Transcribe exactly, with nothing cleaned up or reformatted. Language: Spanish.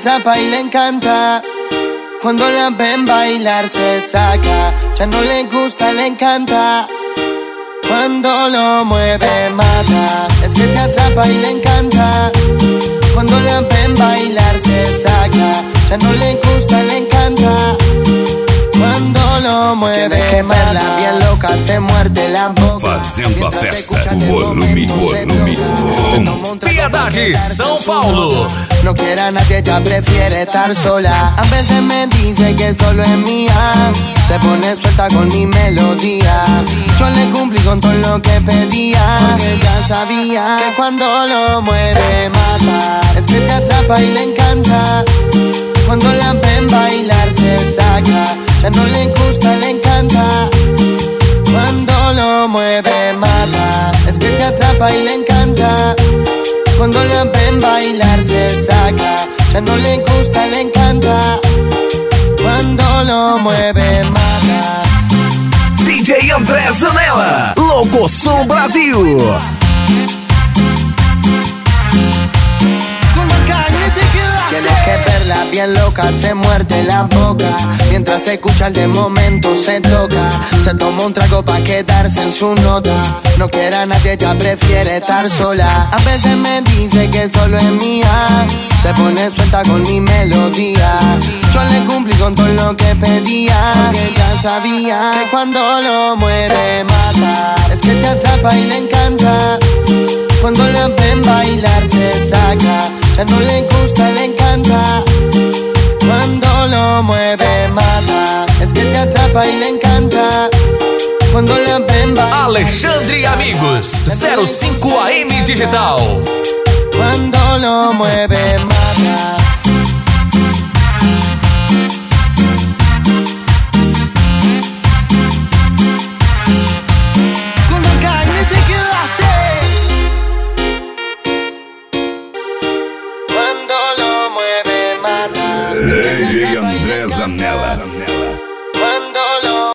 atrapa y le encanta. Cuando la ven bailar se saca. Ya no le gusta, le encanta. Cuando lo mueve mata. Es que te atrapa y le encanta. Cuando la ven bailar se saca. Ya no le gusta, le encanta. Cuando lo mueve quemarla bien loca, se muerde la boca. Fazendo a festa, volume, volume, volume. Piedade, São Paulo. No quiere a nadie, ella prefiere estar sola. A veces me dice que solo es mía. Se pone suelta con mi melodía. Yo le cumplí con todo lo que pedía. Porque ya sabía que cuando lo mueve mata. Es que te atrapa y le encanta. Cuando la ven bailar se saca. Ya no le gusta, le encanta. Cuando lo mueve mata. Es que te atrapa y le encanta. Cuando la ven bailar se saca. Ya no le gusta, le encanta. Cuando lo mueve mata. D J André Zanella, Locoção Brasil. Tienes que verla bien loca, se muerde la boca. Mientras se escucha el de momento se toca. Se toma un trago pa' quedarse en su nota. No quiere a nadie, ella prefiere estar sola. A veces me dice que solo es mía. Se pone suelta con mi melodía. Yo le cumplí con todo lo que pedía. Porque ya sabía que cuando lo mueve mata. Es que te atrapa y le encanta. Cuando la ven bailar se saca. Ya no le gusta, le encanta. Cuando lo mueve mata. Es que te atrapa y le encanta. Quando la ven bailar. Alexandre e Amigos, zero cinco A M Digital. Cuando lo mueve mata. Con la carne te quedaste. D J André Zanella.